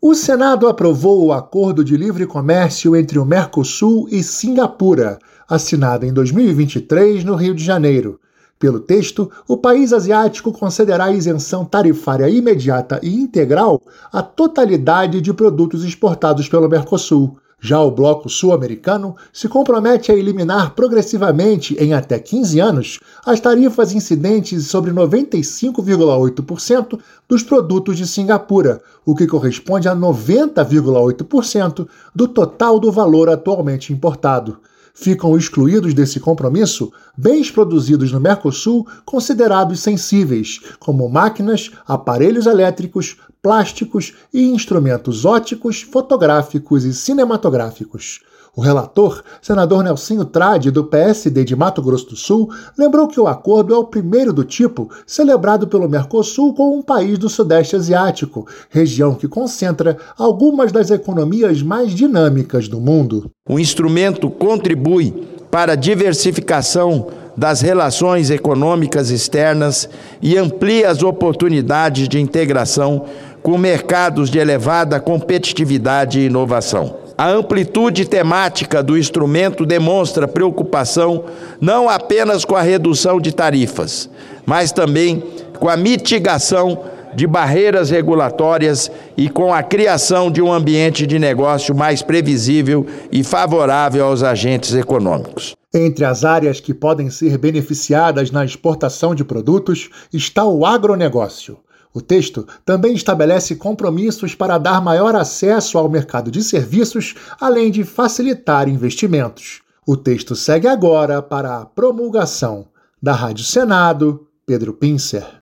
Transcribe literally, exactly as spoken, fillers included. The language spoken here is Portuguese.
O Senado aprovou o Acordo de Livre Comércio entre o Mercosul e Singapura, assinado em dois mil e vinte e três no Rio de Janeiro. Pelo texto, o país asiático concederá isenção tarifária imediata e integral à totalidade de produtos exportados pelo Mercosul. Já o bloco sul-americano se compromete a eliminar progressivamente, em até quinze anos, as tarifas incidentes sobre noventa e cinco vírgula oito por cento dos produtos de Singapura, o que corresponde a noventa vírgula oito por cento do total do valor atualmente importado. Ficam excluídos desse compromisso bens produzidos no Mercosul considerados sensíveis, como máquinas, aparelhos elétricos, plásticos e instrumentos ópticos, fotográficos e cinematográficos. O relator, senador Nelsinho Trade, do P S D de Mato Grosso do Sul, lembrou que o acordo é o primeiro do tipo celebrado pelo Mercosul com um país do Sudeste Asiático, região que concentra algumas das economias mais dinâmicas do mundo. O instrumento contribui para a diversificação das relações econômicas externas e amplia as oportunidades de integração com mercados de elevada competitividade e inovação. A amplitude temática do instrumento demonstra preocupação não apenas com a redução de tarifas, mas também com a mitigação de barreiras regulatórias e com a criação de um ambiente de negócio mais previsível e favorável aos agentes econômicos. Entre as áreas que podem ser beneficiadas na exportação de produtos está o agronegócio. O texto também estabelece compromissos para dar maior acesso ao mercado de serviços, além de facilitar investimentos. O texto segue agora para a promulgação. Da Rádio Senado, Pedro Pincer.